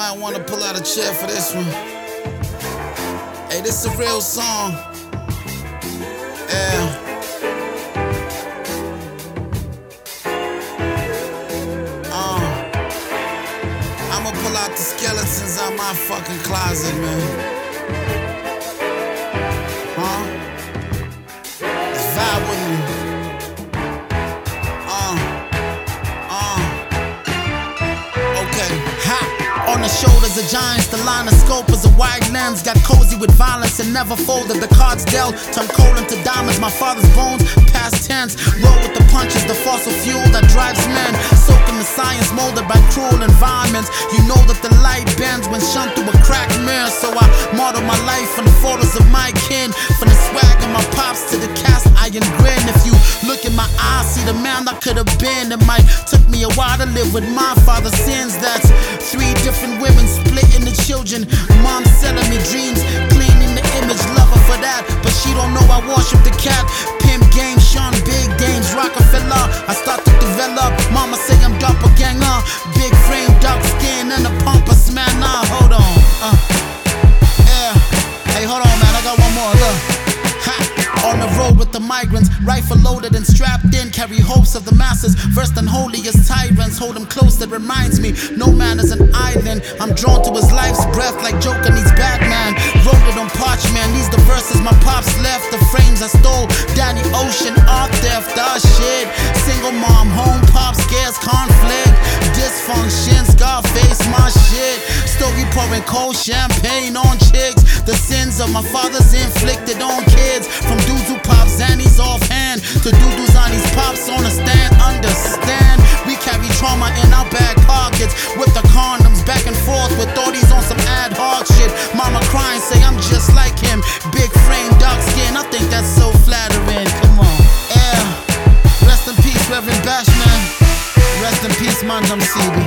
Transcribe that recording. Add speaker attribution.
Speaker 1: might want to pull out a chair for this one. Hey, this is a real song. Yeah. I'ma pull out the skeletons out my fucking closet, man. Let's vibe with me. Okay. Ha! On the shoulders of giants, the line of scope is a wide lens. Got cozy with violence and never folded. The cards dealt, turned coal into diamonds. My father's bones, past tense. Roll with the punches, the fossil fuel that drives men. Soaking the science molded by cruel environments. You know that the light bends when shunned through a cracked mirror. So I model my life on the photos of my kin. From the swag of my pops to the cast iron grin. If you look in my eyes, see the man I could have been. It might took me a while to live with my father's sins. That's 3 different women splitting the children. Mom selling me dreams, cleaning the image, love her for that. But she don't know I worship the cat. Pimp game, Sean, big dames, Rockefeller. I start to develop. Mama say I'm doppelganger. Big frame, dark skin, and a pompous man. Nah, hold on. Yeah. Hey, hold on, man. I got one more. Look. On the road with the migrants, rifle loaded and strapped in, carry hopes of the masses. Versed and holy as tyrants, hold him close, that reminds me no man is an island. I'm drawn to his life's breath like Joker needs Batman. Wrote it on parchment, these the verses my pops left. The frames I stole, Danny Ocean, art theft, shit. Single mom, home pop, scares, conflict, dysfunction, Scarface, my shit. Story pouring cold champagne on chicks. The sins of my fathers inflicted on kids. From dudes who pop Zannies offhand to doo-doos on these pops on a stand. Understand, we carry trauma in our back pockets. With the condoms back and forth with all these on some ad hoc shit. Mama crying, say I'm just like him. Big frame, dark skin, I think that's so flattering. Come on, yeah. Rest in peace, Reverend Bashman. Rest in peace, Mandam CB.